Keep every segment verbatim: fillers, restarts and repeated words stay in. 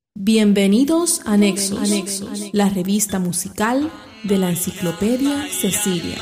Bienvenidos a Nexos, la revista musical de la Enciclopedia Cecilia.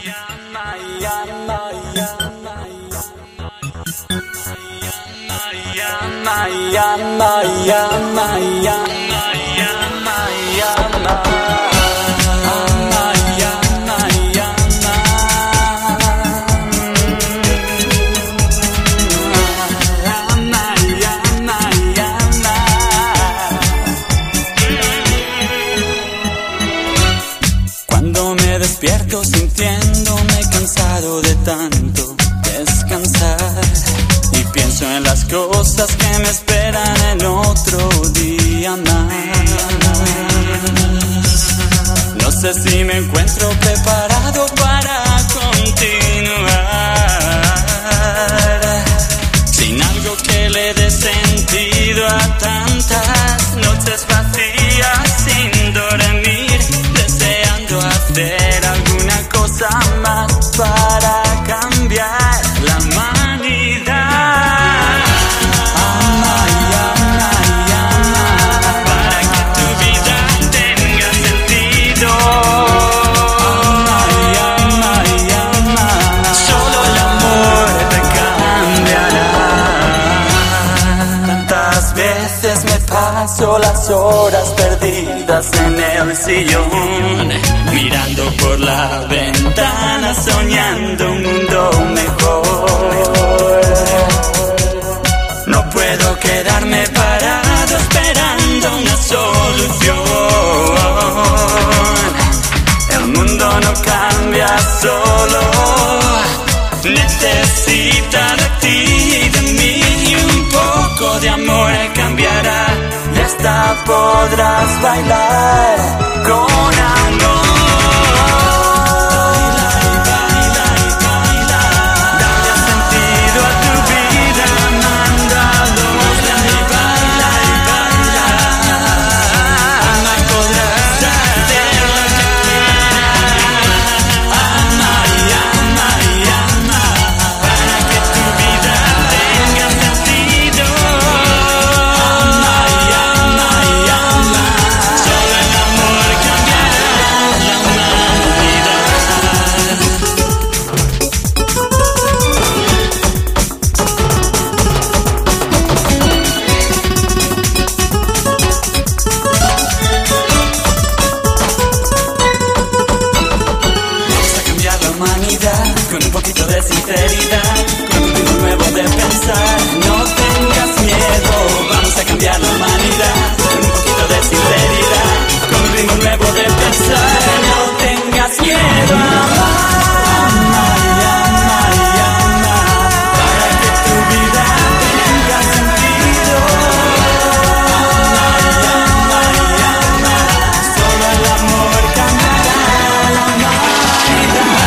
Despierto sintiéndome cansado de tanto descansar y pienso en las cosas que me esperan en otro día más. No sé si me encuentro preparado para continuar sin algo que le dé sentido a tantas noches vacías sin dormir, deseando hacer alguna cosa más para cambiar la humanidad. Ama y ama y ama para que tu vida tenga sentido. Ama y ama y ama, solo el amor te cambiará. Tantas veces me paso las horas perdidas en el sillón, mirando por la ventana, soñando un mundo mejor. No puedo quedarme parado esperando una solución. El mundo no cambia solo, necesita de ti y de mí, y un poco de amor cambiará y hasta podrás bailar con amor. Con un poquito de sinceridad, con un ritmo nuevo de pensar. No tengas miedo, vamos a cambiar la humanidad. Con un poquito de sinceridad, con un ritmo nuevo de pensar. No tengas miedo, ama, ama y ama y ama para que tu vida tenga sentido. Ama y ama y ama, solo el amor cambiará la humanidad.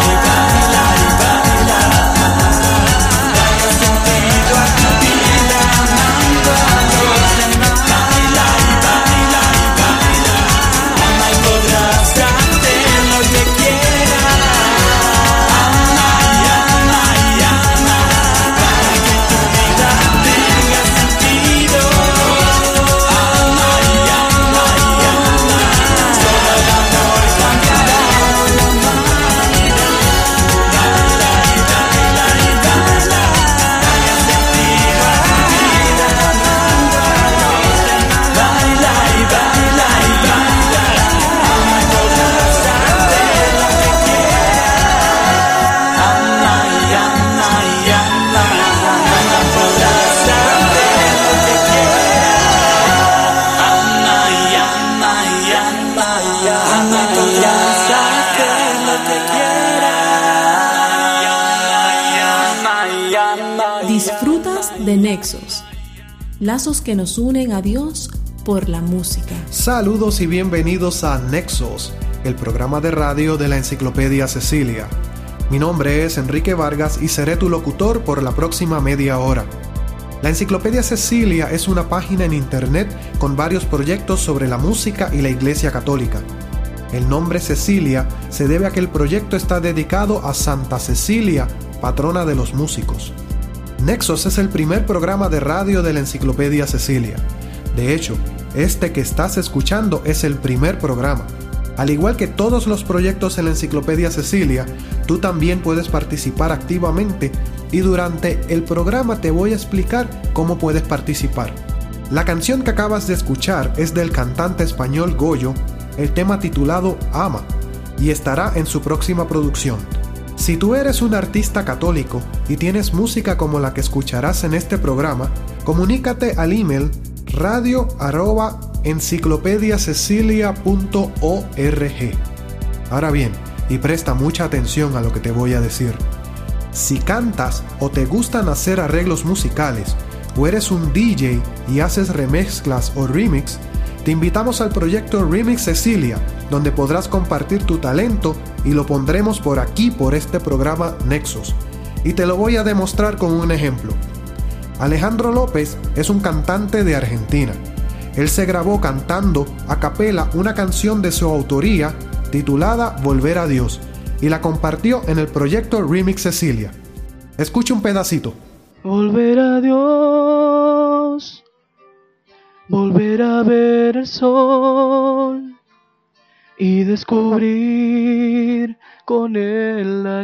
Disfrutas de Nexos, lazos que nos unen a Dios por la música. Saludos y bienvenidos a Nexos, el programa de radio de la Enciclopedia Cecilia. Mi nombre es Enrique Vargas y seré tu locutor por la próxima media hora. La Enciclopedia Cecilia es una página en internet con varios proyectos sobre la música y la Iglesia Católica. El nombre Cecilia se debe a que el proyecto está dedicado a Santa Cecilia, patrona de los músicos. Nexos es el primer programa de radio de la Enciclopedia Cecilia. De hecho, este que estás escuchando es el primer programa. Al igual que todos los proyectos en la Enciclopedia Cecilia, tú también puedes participar activamente y durante el programa te voy a explicar cómo puedes participar. La canción que acabas de escuchar es del cantante español Goyo, el tema titulado Ama, y estará en su próxima producción. Si tú eres un artista católico y tienes música como la que escucharás en este programa, comunícate al email radio arroba enciclopediacecilia punto org. Ahora bien, y presta mucha atención a lo que te voy a decir. Si cantas o te gustan hacer arreglos musicales, o eres un D J y haces remezclas o remix, te invitamos al proyecto Remix Cecilia, donde podrás compartir tu talento y lo pondremos por aquí por este programa Nexos. Y te lo voy a demostrar con un ejemplo. Alejandro López es un cantante de Argentina. Él se grabó cantando a capela una canción de su autoría titulada Volver a Dios y la compartió en el proyecto Remix Cecilia. Escucha un pedacito. Volver a Dios, volver a ver el sol y descubrir con él la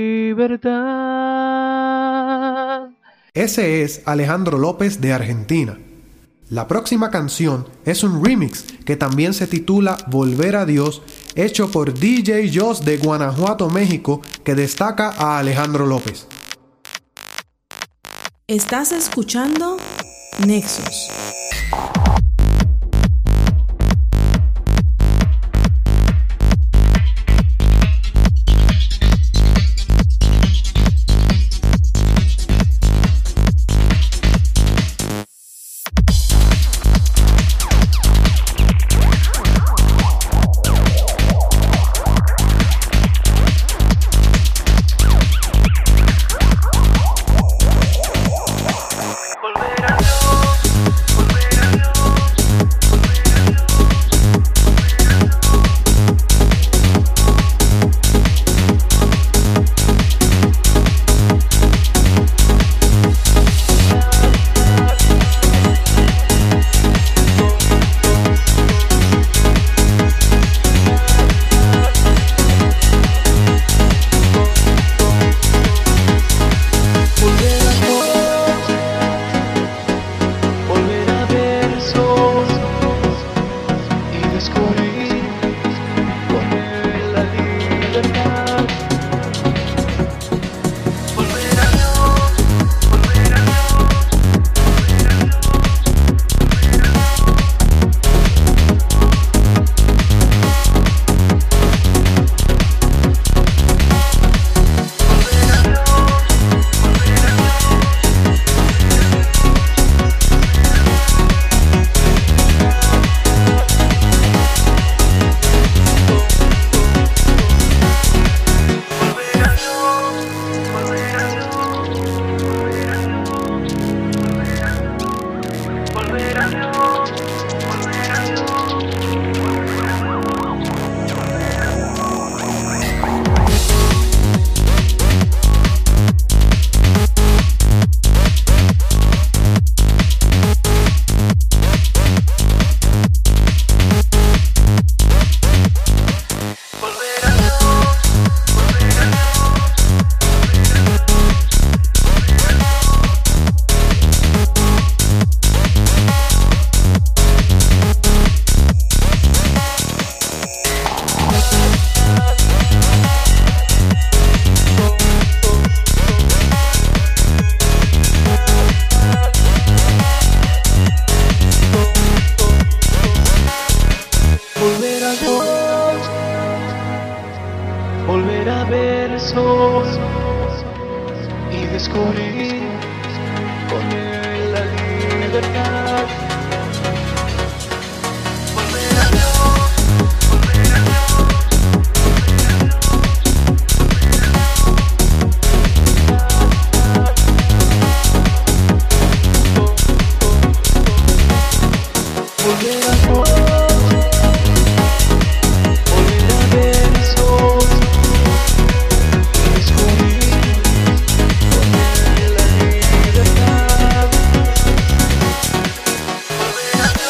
libertad. Ese es Alejandro López de Argentina. La próxima canción es un remix que también se titula Volver a Dios, hecho por D J Joss de Guanajuato, México, que destaca a Alejandro López. Estás escuchando Nexos. descubrir con él la libertad. Volver a Dios, volver a Dios, volver a Dios. Volver a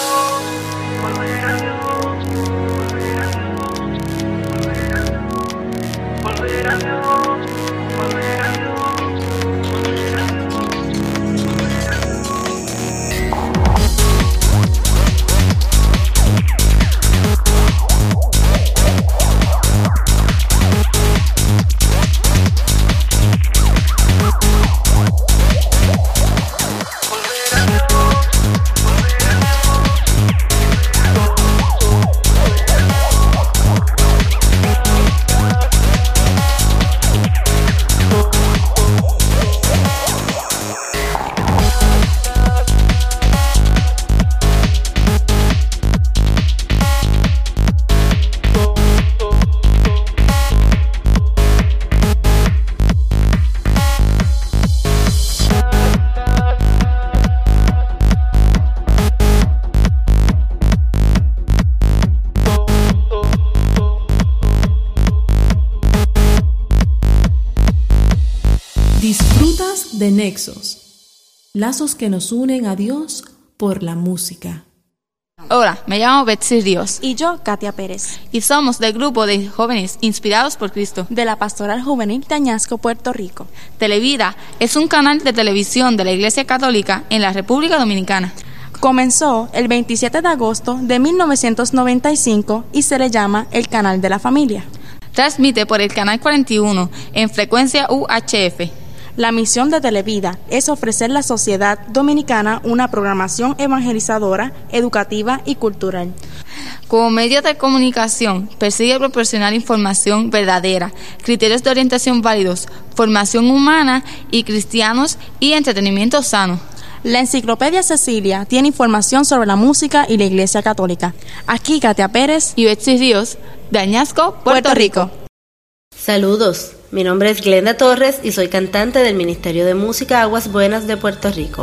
Frutas de Nexos. Lazos que nos unen a Dios por la música. Hola, me llamo Betsy Ríos. Y yo, Katia Pérez. Y somos del grupo de jóvenes inspirados por Cristo. De la Pastoral Juvenil de Añasco, Puerto Rico. Televida es un canal de televisión de la Iglesia Católica en la República Dominicana. Comenzó el veintisiete de agosto de mil novecientos noventa y cinco y se le llama el Canal de la Familia. Transmite por el Canal cuarenta y uno en frecuencia U H F. La misión de Televida es ofrecer a la sociedad dominicana una programación evangelizadora, educativa y cultural. Como medio de comunicación, persigue proporcionar información verdadera, criterios de orientación válidos, formación humana y cristianos y entretenimiento sano. La Enciclopedia Cecilia tiene información sobre la música y la Iglesia Católica. Aquí Katia Pérez y Betsy Ríos, de Añasco, Puerto, Puerto Rico. Rico. Saludos, mi nombre es Glenda Torres y soy cantante del Ministerio de Música Aguas Buenas de Puerto Rico.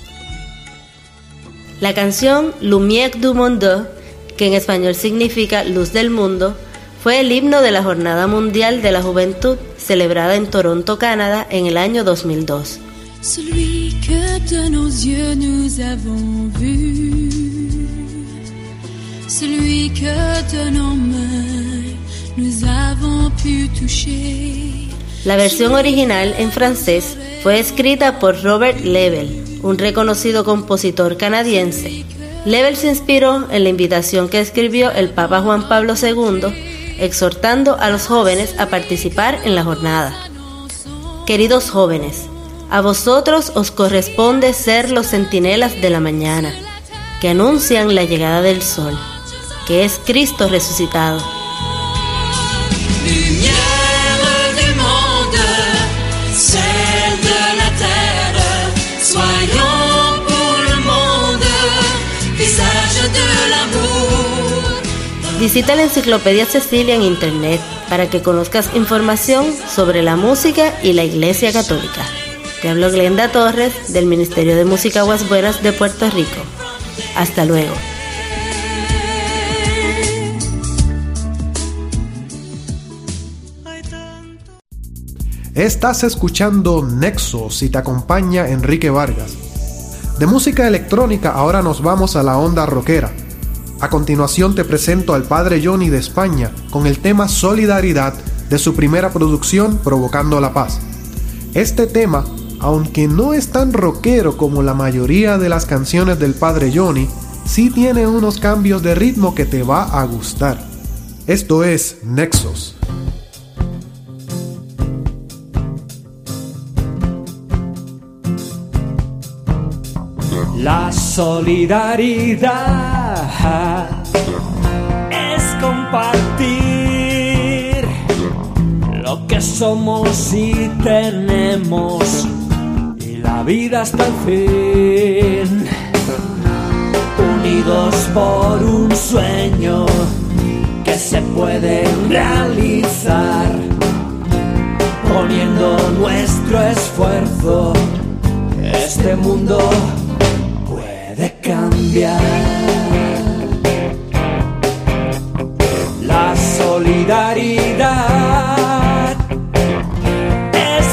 La canción Lumière du Monde, que en español significa Luz del Mundo, fue el himno de la Jornada Mundial de la Juventud celebrada en Toronto, Canadá, en el año dos mil dos. Celui que de nos yeux nous avons vu, celui que de nos mains nous avons pu toucher. La versión original en francés fue escrita por Robert Lebel, un reconocido compositor canadiense. Lebel se inspiró en la invitación que escribió el Papa Juan Pablo segundo, exhortando a los jóvenes a participar en la jornada. Queridos jóvenes, a vosotros os corresponde ser los centinelas de la mañana, que anuncian la llegada del sol, que es Cristo resucitado. Lumière du monde, celle de la terre, soyons pour le monde, visage de l'amour. Visita la Enciclopedia Cecilia en internet para que conozcas información sobre la música y la Iglesia Católica. Te hablo Glenda Torres del Ministerio de Música Aguas Buenas de Puerto Rico. Hasta luego. Estás escuchando Nexos y te acompaña Enrique Vargas. De música electrónica ahora nos vamos a la onda rockera. A continuación te presento al Padre Johnny de España con el tema Solidaridad de su primera producción Provocando la Paz. Este tema, aunque no es tan rockero como la mayoría de las canciones del Padre Johnny, sí tiene unos cambios de ritmo que te va a gustar. Esto es Nexos. La solidaridad es compartir lo que somos y tenemos, y la vida hasta el fin, unidos por un sueño que se puede realizar, poniendo nuestro esfuerzo, este mundo puede cambiar. La solidaridad es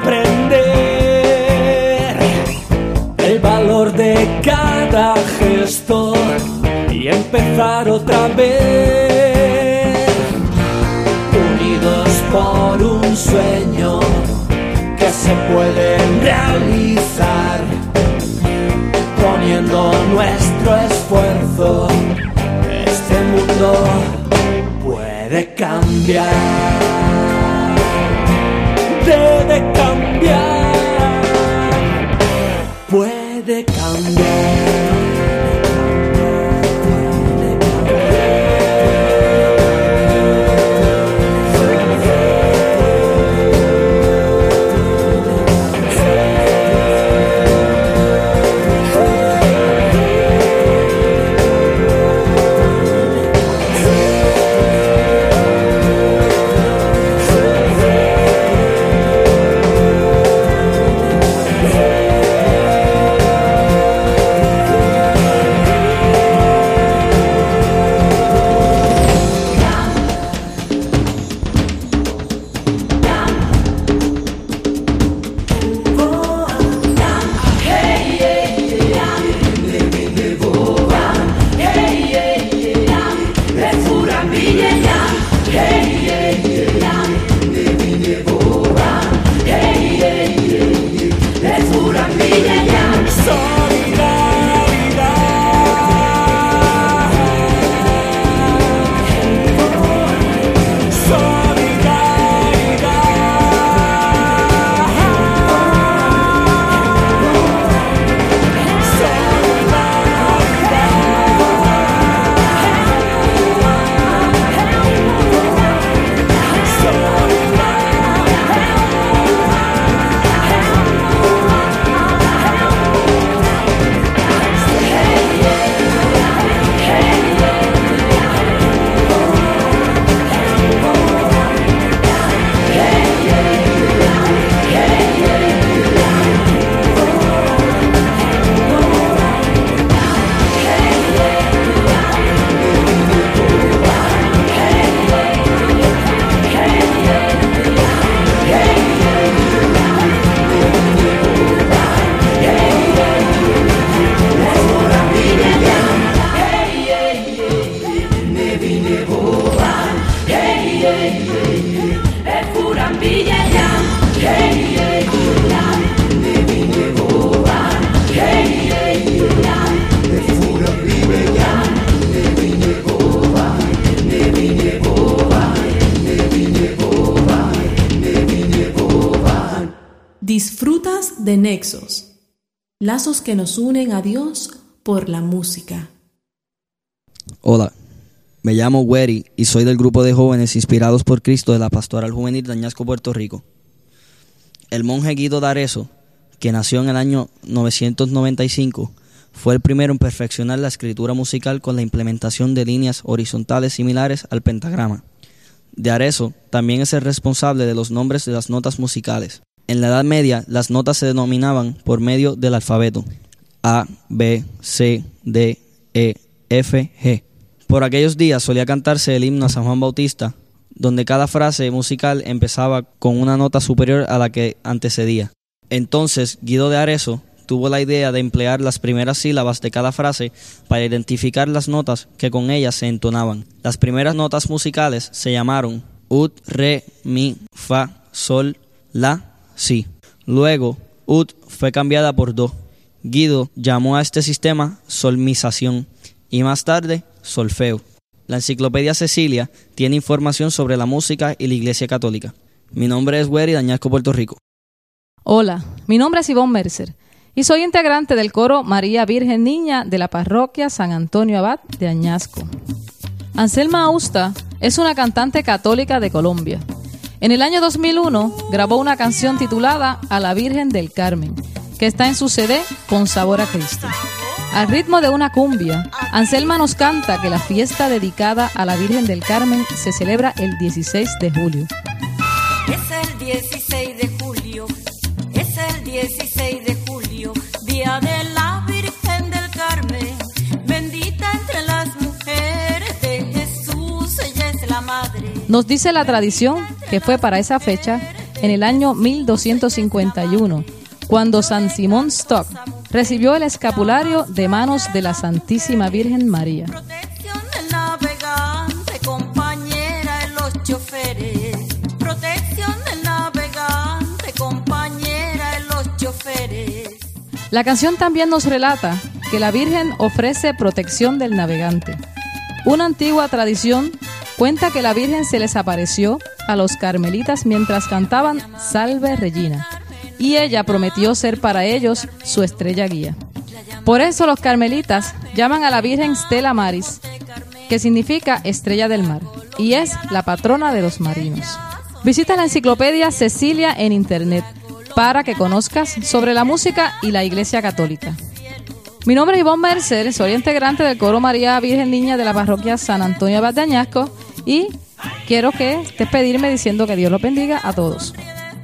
comprender el valor de cada gesto y empezar otra vez, unidos por un sueño que se puede realizar, poniendo nuestro esfuerzo, este mundo puede cambiar, debe cambiar, puede cambiar. de Nexos, lazos que nos unen a Dios por la música. Hola, me llamo Wery y soy del grupo de jóvenes inspirados por Cristo de la Pastoral Juvenil de Añasco, Puerto Rico. El monje Guido d'Arezzo, que nació en el año novecientos noventa y cinco, fue el primero en perfeccionar la escritura musical con la implementación de líneas horizontales similares al pentagrama. D'Arezzo también es el responsable de los nombres de las notas musicales. En la Edad Media, las notas se denominaban por medio del alfabeto: A, B, C, D, E, F, G. Por aquellos días solía cantarse el himno a San Juan Bautista, donde cada frase musical empezaba con una nota superior a la que antecedía. Entonces, Guido d'Arezzo tuvo la idea de emplear las primeras sílabas de cada frase para identificar las notas que con ellas se entonaban. Las primeras notas musicales se llamaron Ud, Re, Mi, Fa, Sol, La, Si. Luego, Ud fue cambiada por Do. Guido llamó a este sistema solmización y más tarde solfeo. La Enciclopedia Cecilia tiene información sobre la música y la Iglesia Católica. Mi nombre es Wery de Añasco, Puerto Rico. Hola, mi nombre es Ivonne Mercer y soy integrante del coro María Virgen Niña de la parroquia San Antonio Abad de Añasco. Anselma Austa es una cantante católica de Colombia. En el año dos mil uno grabó una canción titulada A la Virgen del Carmen, que está en su C D Con Sabor a Cristo. Al ritmo de una cumbia, Anselma nos canta que la fiesta dedicada a la Virgen del Carmen se celebra el dieciséis de julio. Es el dieciséis de julio, es el dieciséis de julio, día de la Virgen del Carmen, bendita entre las mujeres de Jesús, ella es la madre. Nos dice la tradición que fue para esa fecha, en el año mil doscientos cincuenta y uno, cuando San Simón Stock recibió el escapulario de manos de la Santísima Virgen María. Protección del navegante, compañera de los choferes. Protección del navegante, compañera de los choferes. La canción también nos relata que la Virgen ofrece protección del navegante. Una antigua tradición cuenta que la Virgen se les apareció a los carmelitas mientras cantaban Salve Regina, y ella prometió ser para ellos su estrella guía. Por eso los carmelitas llaman a la Virgen Stella Maris, que significa estrella del mar, y es la patrona de los marinos. Visita la Enciclopedia Cecilia en internet para que conozcas sobre la música y la Iglesia Católica. Mi nombre es Ivonne Mercer, soy integrante del coro María Virgen Niña de la parroquia San Antonio Abad de Añasco y quiero que despedirme diciendo que Dios los bendiga a todos.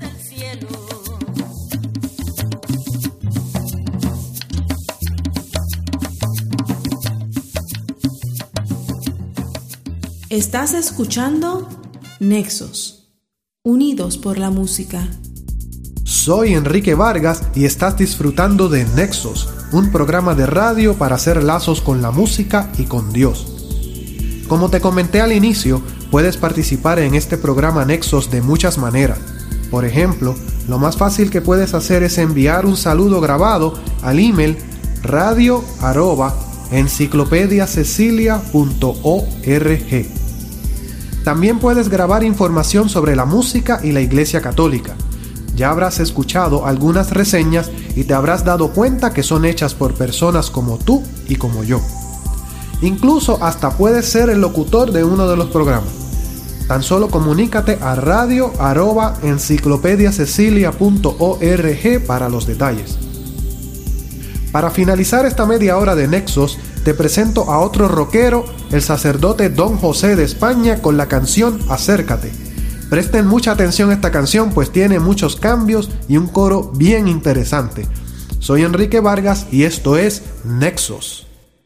Estás escuchando Nexos, unidos por la música. Soy Enrique Vargas y estás disfrutando de Nexos, un programa de radio para hacer lazos con la música y con Dios. Como te comenté al inicio, puedes participar en este programa Nexos de muchas maneras. Por ejemplo, lo más fácil que puedes hacer es enviar un saludo grabado al email radio arroba enciclopedia cecilia punto org. También puedes grabar información sobre la música y la Iglesia Católica. Ya habrás escuchado algunas reseñas y te habrás dado cuenta que son hechas por personas como tú y como yo. Incluso hasta puedes ser el locutor de uno de los programas. Tan solo comunícate a radio arroba enciclopedia cecilia punto org para los detalles. Para finalizar esta media hora de Nexos, te presento a otro rockero, el sacerdote Don José de España, con la canción Acércate. Presten mucha atención a esta canción, pues tiene muchos cambios y un coro bien interesante. Soy Enrique Vargas y esto es Nexos.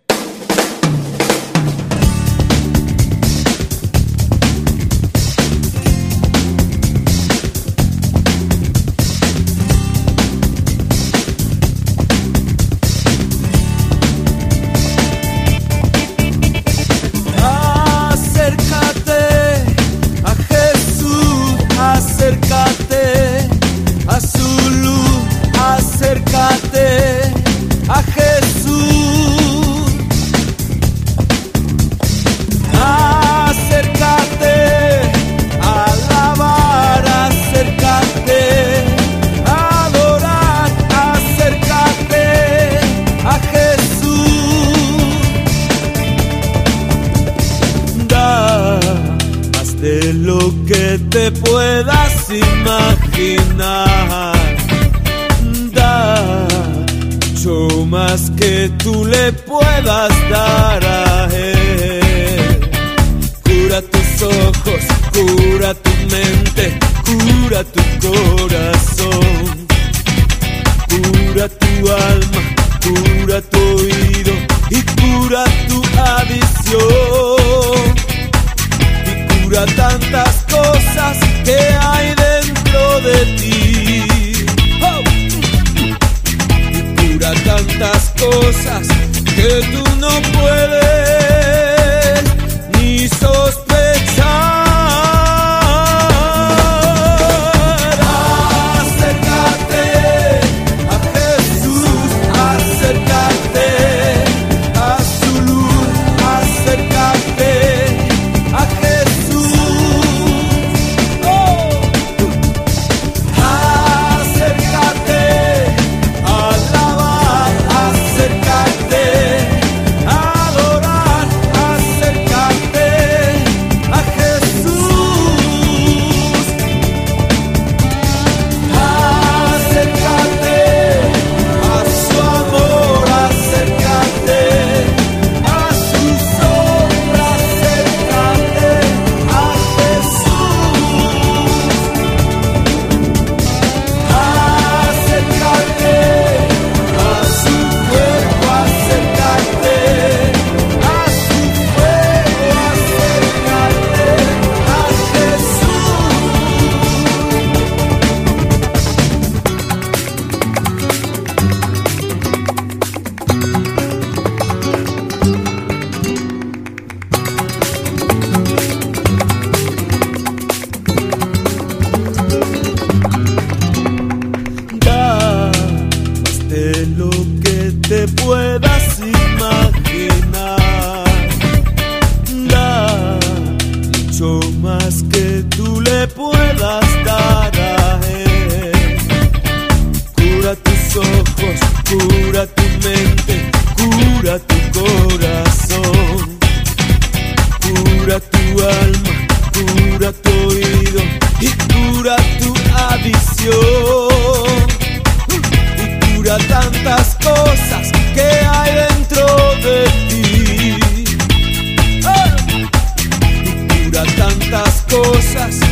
A su luz, acércate a Jesús. lo que te puedas imaginar. Da mucho más que tú le puedas dar a él. Cura tus ojos, cura tu mente, cura tu corazón, cura tu alma, cura tu oído y cura tu adicción. Y cura tantas cosas que hay dentro de ti. ¡Oh! Y cura tantas cosas que tú no puedes ni sospechar. Cosas